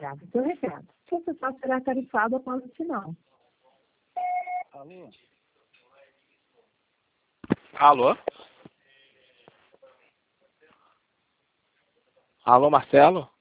Obrigado. Seu recado. Sua sessão será tarifada após o sinal. Alô? Alô? Alô, Marcelo?